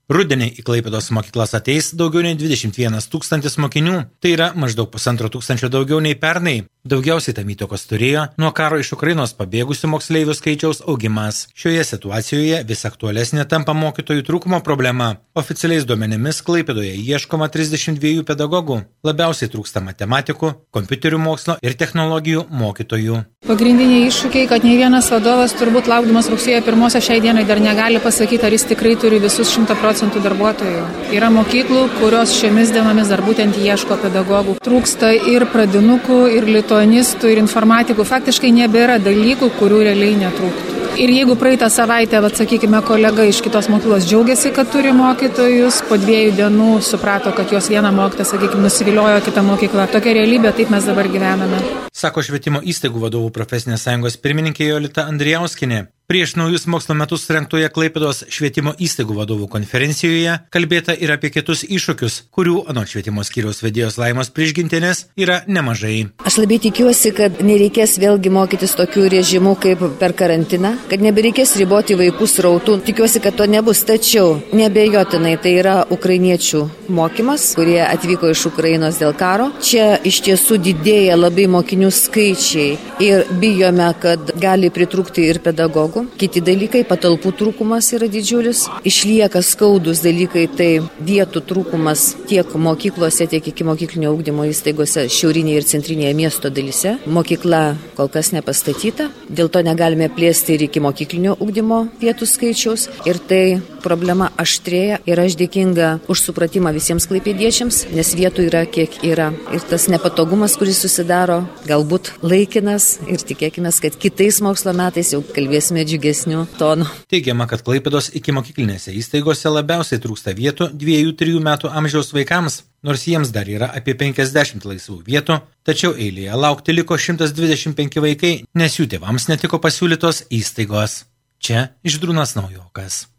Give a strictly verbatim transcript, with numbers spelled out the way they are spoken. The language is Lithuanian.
Rudenį į Klaipėdos mokyklas ateis daugiau nei dvidešimt vienas tūkstantis mokinių, tai yra maždaug pusantro tūkstančio daugiau nei pernai. Daugiausiai tam įtakos turėjo nuo karo iš Ukrainos pabėgusių moksleivių skaičiaus augimas. Šioje situacijoje vis aktualesnė tampa mokytojų trūkumo problema. Oficialiais duomenimis Klaipėdoje ieškoma trisdešimt dviejų pedagogų. Labiausiai trūksta matematikų, kompiuterių mokslo ir technologijų mokytojų. Pagrindiniai iššūkiai, kad nei vienas vadovas turbūt laukdamas rugsėjo pirmosios šiai dienai dar negali pasakyti, ar jis tikrai turi visus šimtą procentų darbuotojų. Yra mokyklų, kurios šiomis dienomis dar būtent ieško pedagogų. Trūksta ir pradinukų, ir lituanistų, ir informatikų. Faktiškai nebėra dalykų, kurių realiai netrūktų. Ir jeigu praeitą savaitę, vat, sakykime, kolega iš kitos mokyklos džiaugiasi, kad turi mokytojus, po dviejų dienų suprato, kad jos vieną mokytoją, sakykime, nusiviliojo kitą mokyklą. Tokia realybė, taip mes dabar gyvename. Sako švietimo įstaigų vadovų profesinės sąjungos pirmininkė Jolita Andrijauskinė. Prieš naujus mokslo metus surengtoje Klaipėdos švietimo įstaigų vadovų konferencijoje kalbėta ir apie kitus iššūkius, kurių anot švietimo skyriaus vedėjos Laimos Prižgintienės yra nemažai. Aš labai tikiuosi, kad nereikės vėlgi mokytis tokių režimų kaip per karantiną, kad nebereikės riboti vaikų srautų. Tikiuosi, kad to nebus, tačiau nebejotinai tai yra ukrainiečių mokymas, kurie atvyko iš Ukrainos dėl karo. Čia iš tiesų didėja labai mokinių skaičiai ir bijome, kad gali pritrūkti ir pedagogų. Kiti dalykai, patalpų trūkumas yra didžiulis, išlieka skaudus dalykai, tai vietų trūkumas tiek mokyklose, tiek iki mokyklinio ugdymo įstaigose šiaurinėje ir centrinėje miesto dalyse. Mokykla kol kas nepastatyta, dėl to negalime plėsti ir iki mokyklinio ugdymo vietų skaičiaus ir tai problema aštrėja ir aš dėkinga už supratimą visiems klaipėdiečiams, nes vietų yra kiek yra. Ir tas nepatogumas, kuris susidaro, galbūt laikinas ir tikėkime, kad kitais mokslo metais jau kalbėsime džiugesnių tonų. Teigiama, kad Klaipėdos ikimokyklinėse įstaigose labiausiai trūksta vietų dviejų trijų metų amžiaus vaikams, nors jiems dar yra apie penkiasdešimt laisvų vietų, tačiau eilėje laukti liko šimtas dvidešimt penki vaikai, nes jų tėvams netiko pasiūlytos įstaigos. Čia Žydrūnas Naujokas.